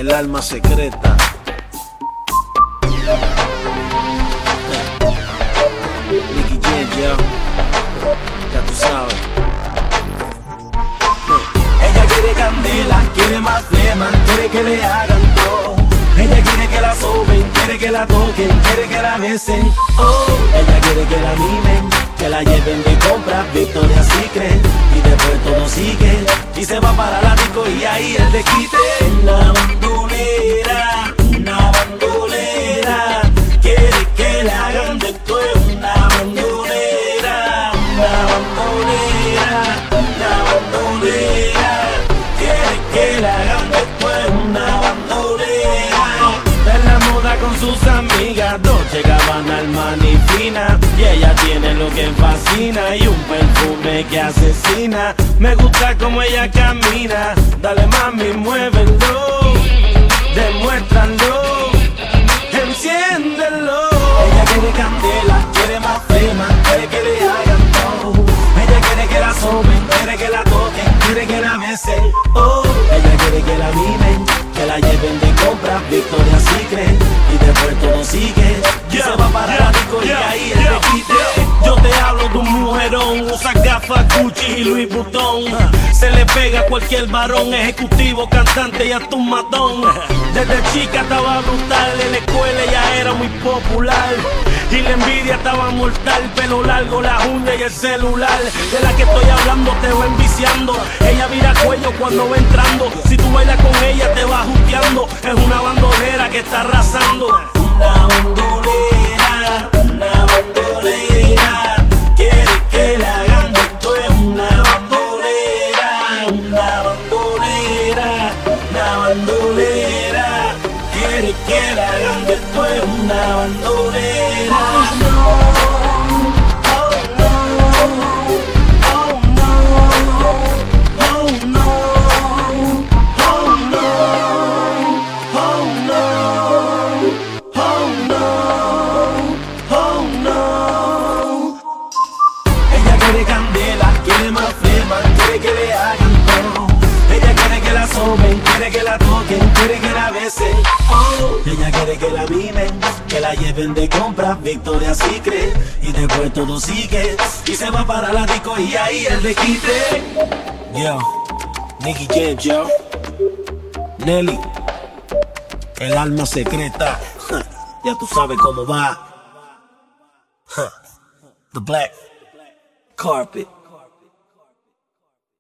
El alma secreta. Nicky Jam, yo. Ya tú sabes. Ella quiere candela, quiere más flema, quiere que le hagan todo. Ella quiere que la soben, quiere que la toquen, quiere que la besen. Oh, ella quiere que la mimen, que la lleven de compras, Victoria's Secret, y después todo sigue y se va para la disco y ahí el desquite. Una bandolera, quiere que la hagan de todo. Una bandolera, quiere que la hagan de todo. Una bandolera, de la moda con sus amigas, Dolce Gabbana, Armani fina, y ella tiene lo que fascina y un perfume que asesina. Me gusta como ella camina, dale mami, muévelo, demuéstralo, enciéndelo. Ella quiere candela, quiere más flema, quiere que le hagan todo. Ella quiere que la soben, quiere que la toquen, quiere que la besen. Oh, ella quiere que la mimen, que la lleven de compras, Victoria's Secret, y después todo sigue y se va para la disco y ahí el desquite. Yo te hablo de un mujerón, usa gafas Gucci y Louis Vuitton. Se le pega a cualquier varón, ejecutivo, cantante y hasta un matón. Desde chica estaba brutal, en la escuela ella era muy popular y la envidia estaba mortal. Pelo largo, la uña y el celular. De la que estoy hablando te va enviciando. Ella vira cuello cuando va entrando. Si tú bailas con ella te va juteando. Es una bandolera que está arrasando. Una bandolera, quiere que la hagan de todo. Una bandolera, quiere que la hagan de todo. Una bandolera. Que le hagan todo. Ella quiere que la soben, quiere que la toquen, quiere que la besen. Oh, ella quiere que la mimen, que la lleven de compras, Victoria's Secret, y después todo sigue y se va para la disco y ahí el desquite. Yo, Nicky Jam, yo. Nelly, el alma secreta. Ya tú sabes cómo va. The Black Carpet.